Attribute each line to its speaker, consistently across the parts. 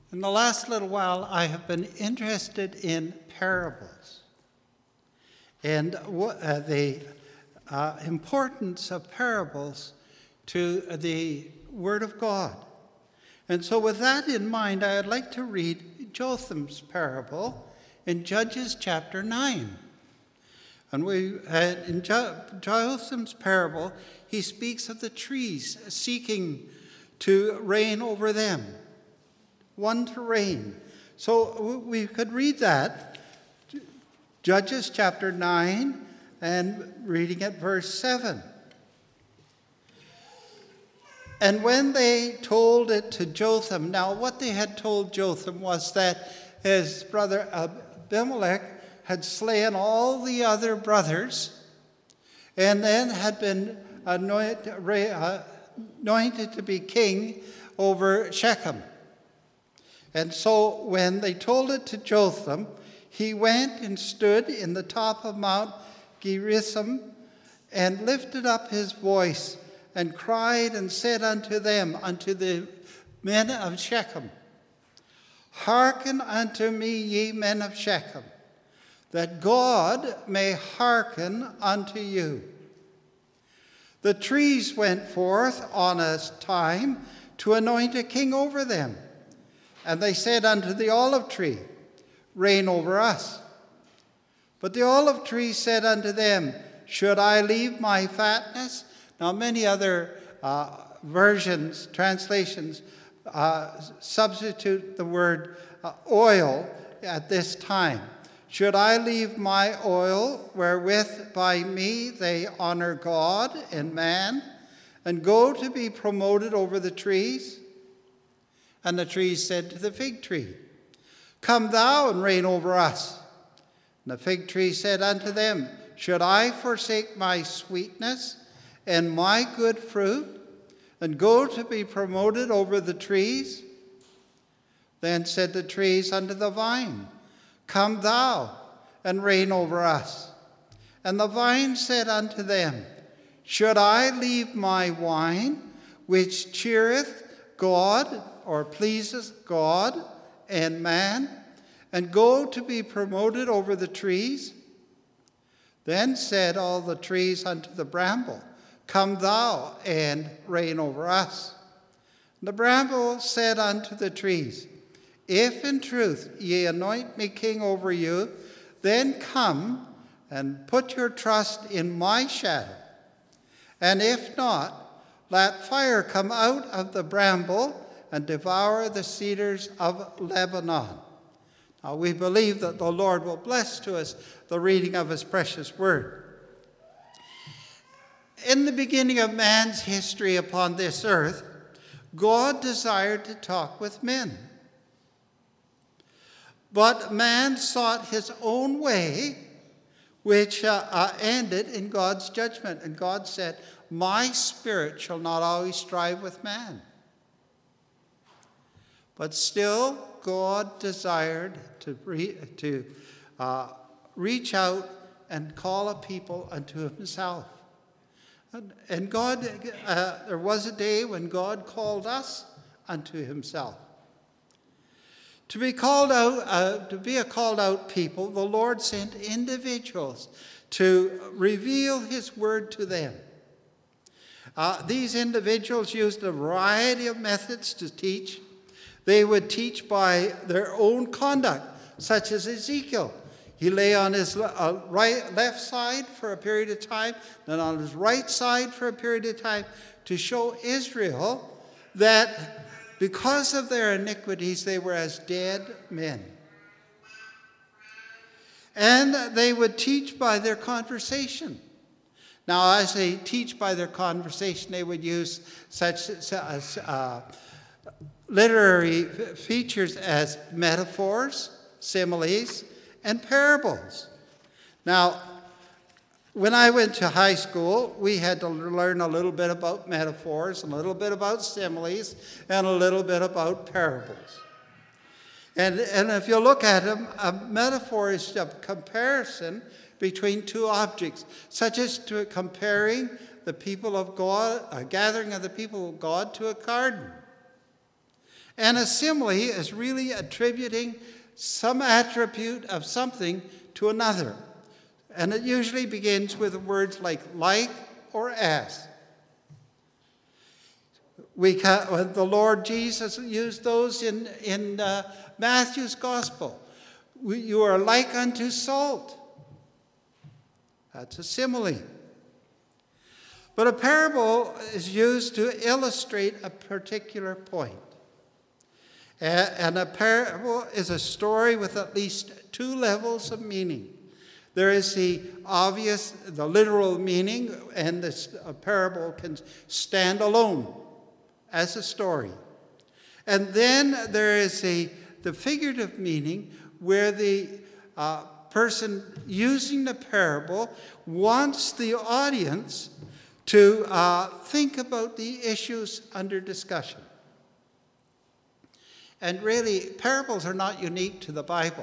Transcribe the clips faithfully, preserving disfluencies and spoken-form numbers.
Speaker 1: In the last little while, I have been interested in parables and uh, the uh, importance of parables to the Word of God. And so with that in mind, I would like to read Jotham's parable in Judges chapter nine. And we, uh, in jo- Jotham's parable, he speaks of the trees seeking to reign over them. One to reign. So we could read that, Judges chapter nine, and reading at verse seven. And when they told it to Jotham, now what they had told Jotham was that his brother Abimelech had slain all the other brothers and then had been anointed, anointed to be king over Shechem. And so when they told it to Jotham, he went and stood in the top of Mount Gerizim and lifted up his voice and cried and said unto them, unto the men of Shechem, Hearken unto me, ye men of Shechem, that God may hearken unto you. The trees went forth on a time to anoint a king over them. And they said unto the olive tree, Reign over us. But the olive tree said unto them, Should I leave my fatness? Now many other uh, versions, translations, uh, substitute the word uh, oil at this time. Should I leave my oil, wherewith by me they honor God and man, and go to be promoted over the trees? And the trees said to the fig tree, Come thou and reign over us. And the fig tree said unto them, Should I forsake my sweetness and my good fruit, and go to be promoted over the trees? Then said the trees unto the vine, Come thou and reign over us. And the vine said unto them, Should I leave my wine, which cheereth God, or pleases God and man, and go to be promoted over the trees? Then said all the trees unto the bramble, Come thou and reign over us. And the bramble said unto the trees, If in truth ye anoint me king over you, then come and put your trust in my shadow. And if not, let fire come out of the bramble and devour the cedars of Lebanon. Now we believe that the Lord will bless to us the reading of his precious word. In the beginning of man's history upon this earth, God desired to talk with men. But man sought his own way, which uh, uh, ended in God's judgment. And God said, My spirit shall not always strive with man. But still, God desired to, re- to uh, reach out and call a people unto himself. And, and God, uh, there was a day when God called us unto himself. To be called out, uh, to be a called out people, the Lord sent individuals to reveal his word to them. Uh, these individuals used a variety of methods to teach. They would teach by their own conduct, such as Ezekiel. He lay on his uh, right, left side for a period of time, then on his right side for a period of time, to show Israel that because of their iniquities, they were as dead men. And they would teach by their conversation. Now, as they teach by their conversation, they would use such as uh, literary features as metaphors, similes, and parables. Now, when I went to high school, we had to learn a little bit about metaphors, a little bit about similes, and a little bit about parables. And, and if you look at them, a metaphor is a comparison between two objects, such as to comparing the people of God, a gathering of the people of God to a garden. And a simile is really attributing some attribute of something to another. And it usually begins with words like like or as. We can, the Lord Jesus used those in, in uh, Matthew's gospel. We, you are like unto salt. That's a simile. But a parable is used to illustrate a particular point. And a parable is a story with at least two levels of meaning. There is the obvious, the literal meaning, and this a parable can stand alone as a story. And then there is a, the figurative meaning where the uh, person using the parable wants the audience to uh, think about the issues under discussion. And really, parables are not unique to the Bible.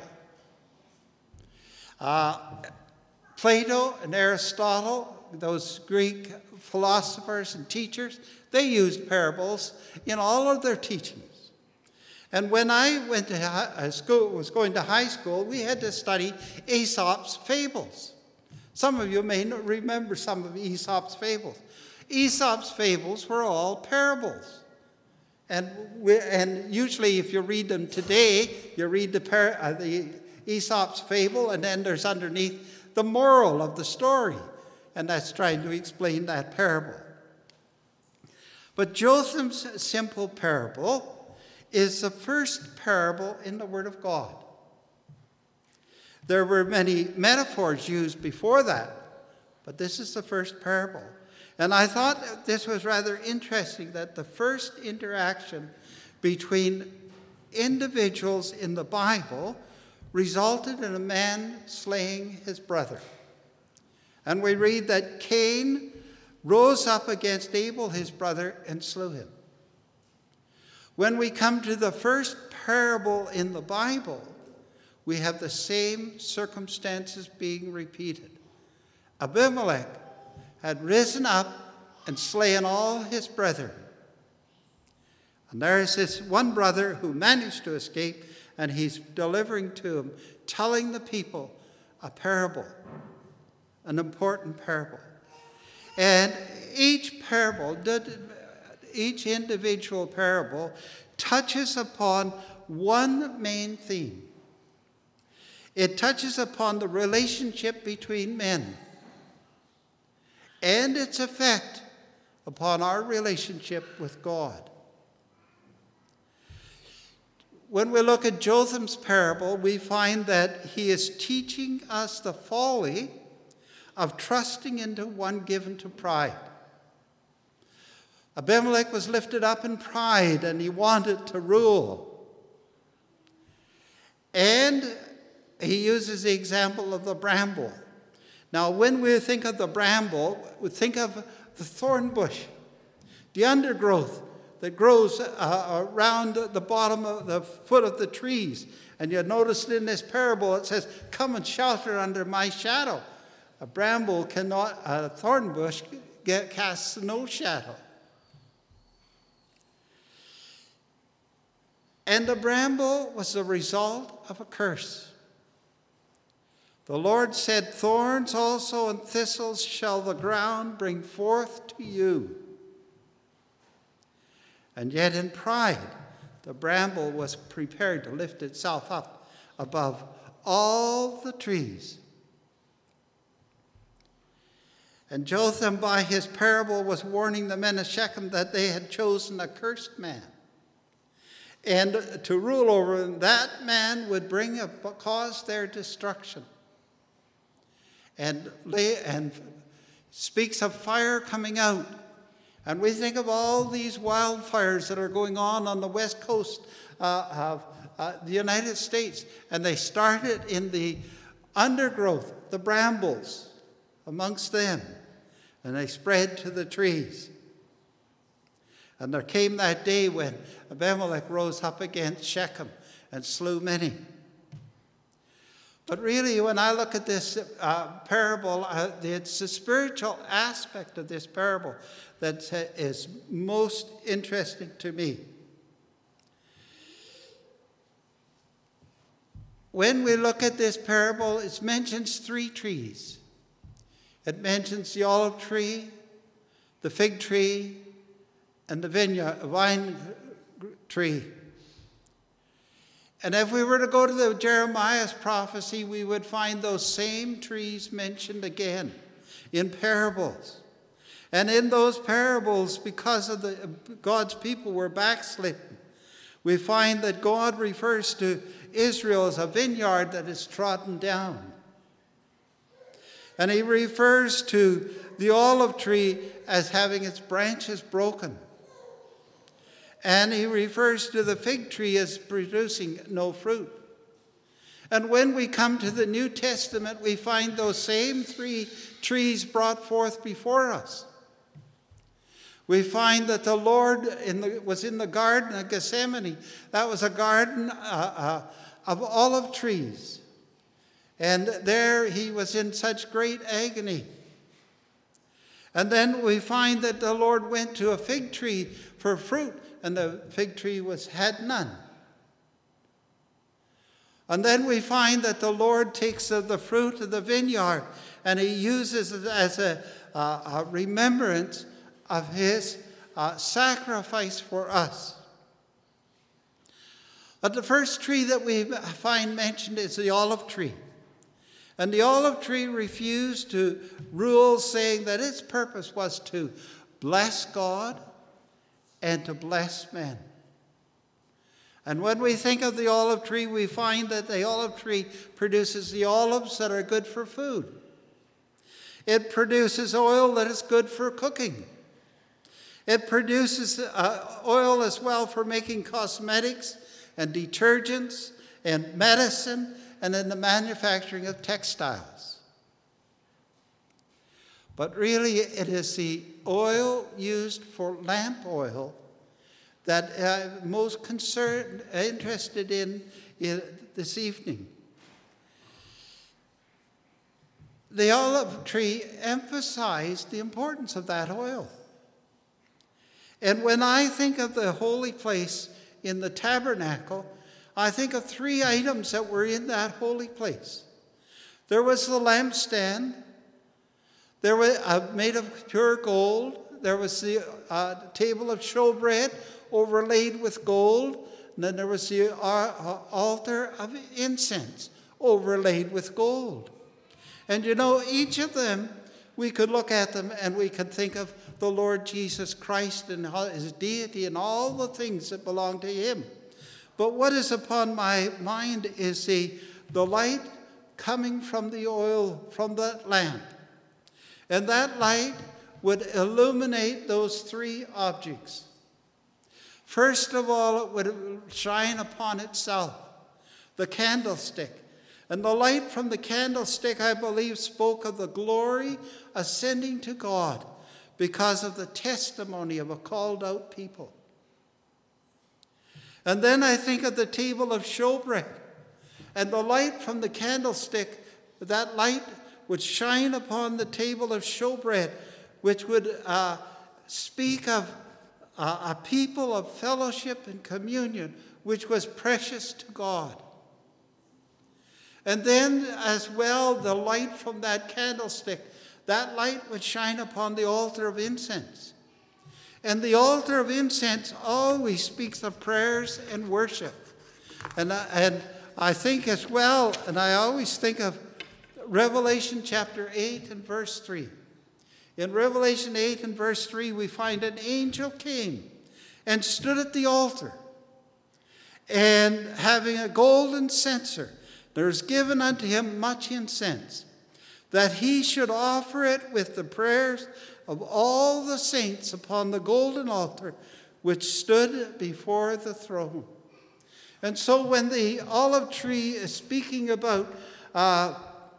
Speaker 1: Uh, Plato and Aristotle, those Greek philosophers and teachers, they used parables in all of their teachings. And when I went to high school, was going to high school, we had to study Aesop's fables. Some of you may remember some of Aesop's fables. Aesop's fables were all parables. And, we, and usually if you read them today, you read the, par, uh, the Aesop's fable, and then there's underneath the moral of the story. And that's trying to explain that parable. But Jotham's simple parable is the first parable in the Word of God. There were many metaphors used before that, but this is the first parable. And I thought this was rather interesting that the first interaction between individuals in the Bible resulted in a man slaying his brother. And we read that Cain rose up against Abel, his brother, and slew him. When we come to the first parable in the Bible, we have the same circumstances being repeated. Abimelech had risen up and slain all his brethren. And there is this one brother who managed to escape, and he's delivering to him, telling the people a parable, an important parable. And each parable, each individual parable, touches upon one main theme. It touches upon the relationship between men and its effect upon our relationship with God. When we look at Jotham's parable, we find that he is teaching us the folly of trusting into one given to pride. Abimelech was lifted up in pride, and he wanted to rule. And he uses the example of the bramble. Now, when we think of the bramble, we think of the thorn bush, the undergrowth that grows uh, around the bottom of the foot of the trees. And you notice in this parable it says, "Come and shelter under my shadow." A bramble cannot, a thorn bush get, casts no shadow. And the bramble was the result of a curse. The Lord said, "Thorns also and thistles shall the ground bring forth to you." And yet in pride, the bramble was prepared to lift itself up above all the trees. And Jotham, by his parable, was warning the men of Shechem that they had chosen a cursed man. And to rule over them, that man would bring a, cause their destruction. And, lay, and speaks of fire coming out. And we think of all these wildfires that are going on on the west coast uh, of uh, the United States. And they started in the undergrowth, the brambles, amongst them. And they spread to the trees. And there came that day when Abimelech rose up against Shechem and slew many. But really, when I look at this uh, parable, uh, it's the spiritual aspect of this parable that uh, is most interesting to me. when we look at this parable, it mentions three trees. It mentions the olive tree, the fig tree, and the vineyard, vine tree. And if we were to go to the Jeremiah's prophecy, we would find those same trees mentioned again in parables. And in those parables, because of the God's people were backslidden, we find that God refers to Israel as a vineyard that is trodden down. And he refers to the olive tree as having its branches broken. And he refers to the fig tree as producing no fruit. And when we come to the New Testament, we find those same three trees brought forth before us. We find that the Lord in the, was in the Garden of Gethsemane. That was a garden uh, uh, of olive trees. And there he was in such great agony. And then we find that the Lord went to a fig tree for fruit, and the fig tree was had none. And then we find that the Lord takes of the fruit of the vineyard, and he uses it as a, a, a remembrance of his uh, sacrifice for us. But the first tree that we find mentioned is the olive tree. And the olive tree refused to rule, saying that its purpose was to bless God and to bless men. And when we think of the olive tree, we find that the olive tree produces the olives that are good for food. It produces oil that is good for cooking. It produces uh, oil as well for making cosmetics and detergents and medicine and in the manufacturing of textiles. But really, it is the oil used for lamp oil that I'm most concerned, interested in, in this evening. The olive tree emphasized the importance of that oil. And when I think of the holy place in the tabernacle, I think of three items that were in that holy place. There was the lampstand. There was uh, made of pure gold. There was the uh, table of showbread overlaid with gold. And then there was the uh, altar of incense overlaid with gold. And you know, each of them, we could look at them and we could think of the Lord Jesus Christ and his deity and all the things that belong to him. But what is upon my mind is the, the light coming from the oil from that lamp. And that light would illuminate those three objects. First of all, it would shine upon itself, the candlestick. And the light from the candlestick, I believe, spoke of the glory ascending to God because of the testimony of a called out people. And then I think of the table of showbread. And the light from the candlestick, that light would shine upon the table of showbread, which would uh, speak of uh, a people of fellowship and communion, which was precious to God. And then as well, the light from that candlestick, that light would shine upon the altar of incense. And the altar of incense always speaks of prayers and worship. And I, and I think as well, and I always think of Revelation chapter eight and verse three. In Revelation eight and verse three, we find an angel came and stood at the altar. And having a golden censer, there is given unto him much incense, that he should offer it with the prayers of all the saints upon the golden altar which stood before the throne. And so when the olive tree is speaking about uh,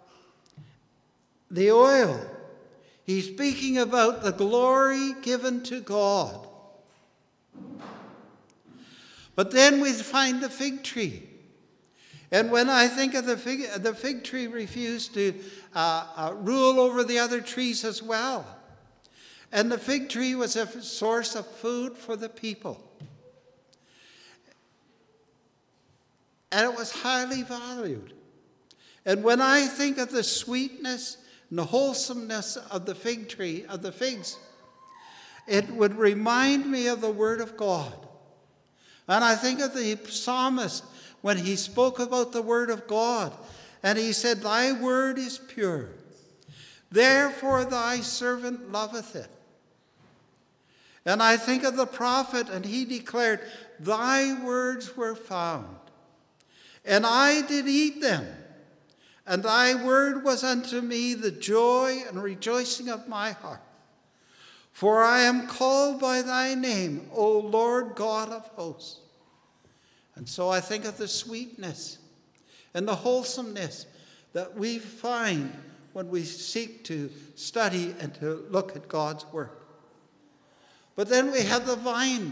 Speaker 1: the oil, he's speaking about the glory given to God. But then we find the fig tree. And when I think of the fig, the fig tree refused to uh, uh, rule over the other trees as well. And the fig tree was a source of food for the people. and it was highly valued. And when I think of the sweetness and the wholesomeness of the fig tree, of the figs, it would remind me of the Word of God. And I think of the psalmist when he spoke about the Word of God, and he said, "Thy word is pure, therefore thy servant loveth it." And I think of the prophet, and he declared, "Thy words were found, and I did eat them, and thy word was unto me the joy and rejoicing of my heart. For I am called by thy name, O Lord God of hosts." And so I think of the sweetness and the wholesomeness that we find when we seek to study and to look at God's word. But then we have the vine.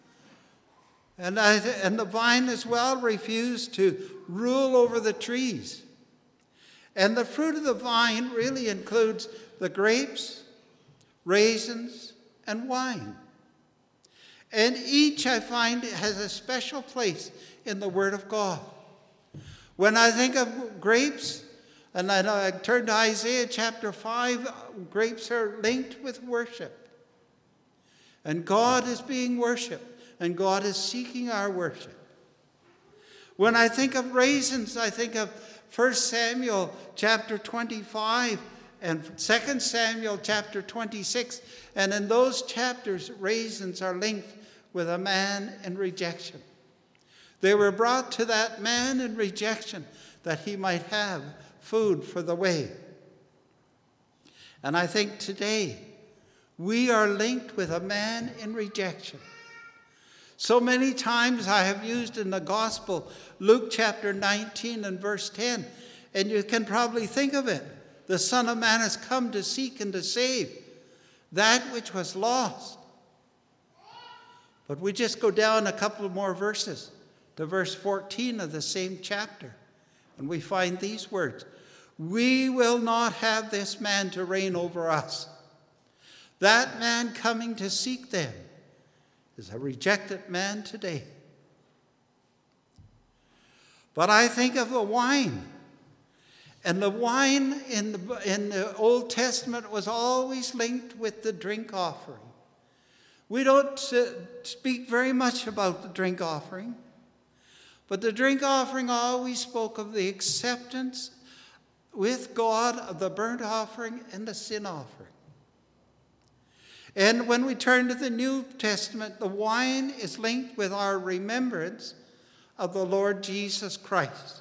Speaker 1: And, I, and the vine as well refused to rule over the trees. And the fruit of the vine really includes the grapes, raisins, and wine. And each, I find, has a special place in the Word of God. When I think of grapes, and I, I turn to Isaiah chapter five, grapes are linked with worship. And God is being worshipped, and God is seeking our worship. When I think of raisins, I think of First Samuel chapter twenty-five and Second Samuel chapter twenty-six. And in those chapters, raisins are linked with a man in rejection. They were brought to that man in rejection that he might have food for the way. And I think today we are linked with a man in rejection. So many times I have used in the gospel Luke chapter nineteen and verse ten, and you can probably think of it. The Son of Man has come to seek and to save that which was lost. But we just go down a couple more verses to verse fourteen of the same chapter, and we find these words: "We will not have this man to reign over us." That man coming to seek them is a rejected man today. But I think of the wine. And the wine in the, in the Old Testament was always linked with the drink offering. We don't uh, speak very much about the drink offering, but the drink offering always spoke of the acceptance with God of the burnt offering and the sin offering. And when we turn to the New Testament, the wine is linked with our remembrance of the Lord Jesus Christ.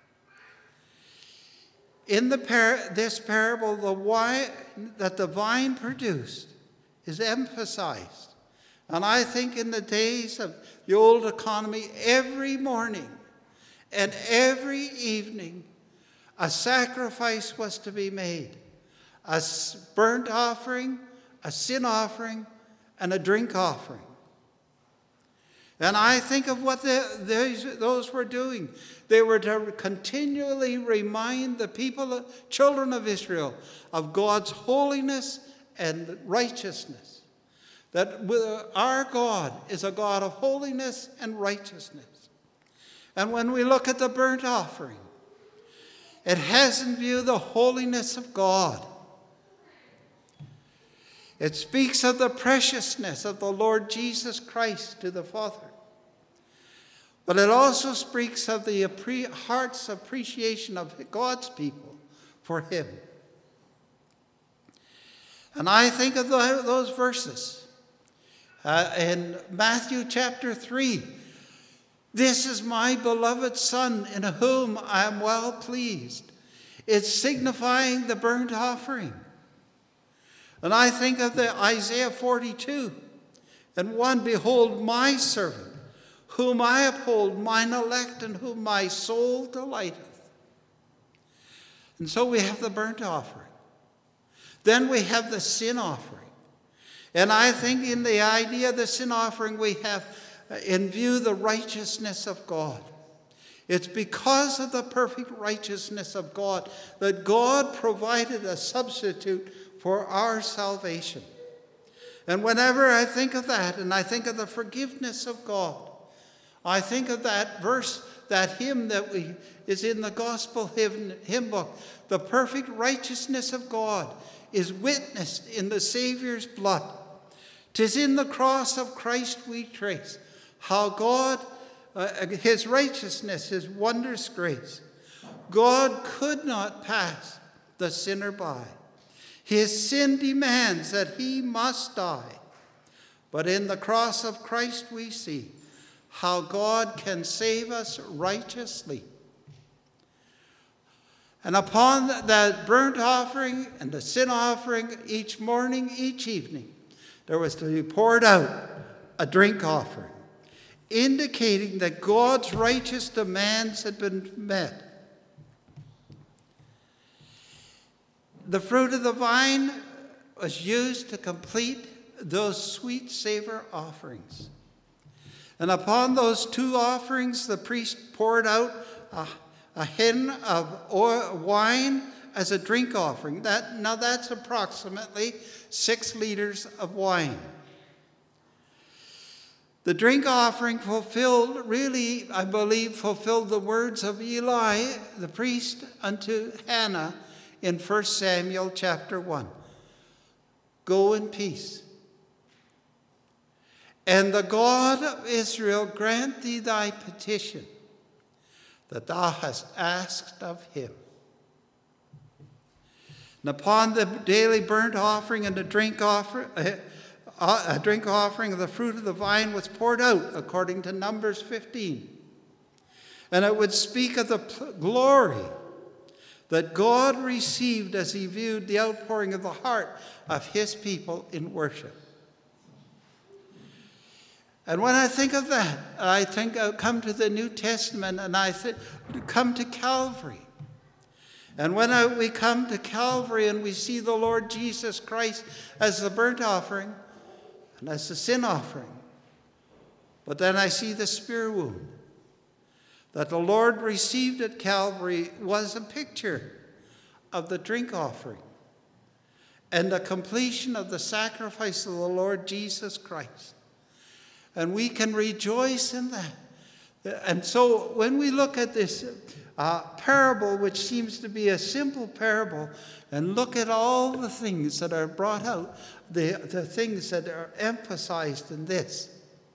Speaker 1: In the par- this parable, the wine that the vine produced is emphasized. And I think in the days of the old economy, every morning and every evening, a sacrifice was to be made. A burnt offering, a sin offering, and a drink offering. And I think of what the, those, those were doing. They were to continually remind the people, children of Israel, of God's holiness and righteousness. That our God is a God of holiness and righteousness. And when we look at the burnt offering, it has in view the holiness of God. It speaks of the preciousness of the Lord Jesus Christ to the Father. But it also speaks of the heart's appreciation of God's people for him. And I think of the, those verses uh, in Matthew chapter three. "This is my beloved Son, in whom I am well pleased." It's signifying the burnt offering. And I think of the Isaiah forty-two and one, "Behold my servant, whom I uphold, mine elect, in whom my soul delighteth." And so we have the burnt offering. Then we have the sin offering. And I think in the idea of the sin offering, we have in view the righteousness of God. It's because of the perfect righteousness of God that God provided a substitute for our salvation. And whenever I think of that, and I think of the forgiveness of God, I think of that verse that hymn that we is in the gospel hymn, hymn book. The perfect righteousness of God is witnessed in the Savior's blood. 'Tis in the cross of Christ we trace how God, uh, his righteousness, his wondrous grace. God could not pass the sinner by. His sin demands that he must die. But in the cross of Christ we see how God can save us righteously. And upon that burnt offering and the sin offering each morning, each evening, there was to be poured out a drink offering, indicating that God's righteous demands had been met. The fruit of the vine was used to complete those sweet savor offerings. And upon those two offerings, the priest poured out a, a hin of oil, wine as a drink offering. That, now that's approximately six liters of wine. The drink offering fulfilled, really, I believe, fulfilled the words of Eli, the priest, unto Hannah in First Samuel chapter one. Go in peace. And the God of Israel grant thee thy petition that thou hast asked of him. And upon the daily burnt offering and the drink offering, a drink offering of the fruit of the vine was poured out, according to Numbers fifteen. And it would speak of the glory that God received as he viewed the outpouring of the heart of his people in worship. And when I think of that, I think I come to the New Testament and I th- come to Calvary. And when I, we come to Calvary and we see the Lord Jesus Christ as the burnt offering and as the sin offering, but then I see the spear wound that the Lord received at Calvary was a picture of the drink offering and the completion of the sacrifice of the Lord Jesus Christ. And we can rejoice in that. And so when we look at this uh, parable, which seems to be a simple parable, and look at all the things that are brought out, the, the things that are emphasized in this,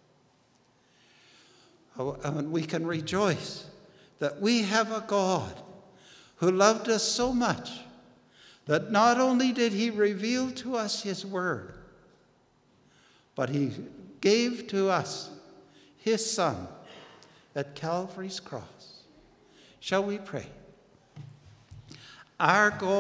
Speaker 1: and we can rejoice that we have a God who loved us so much that not only did he reveal to us his word, but he gave to us his Son at Calvary's cross. Shall we pray? Our God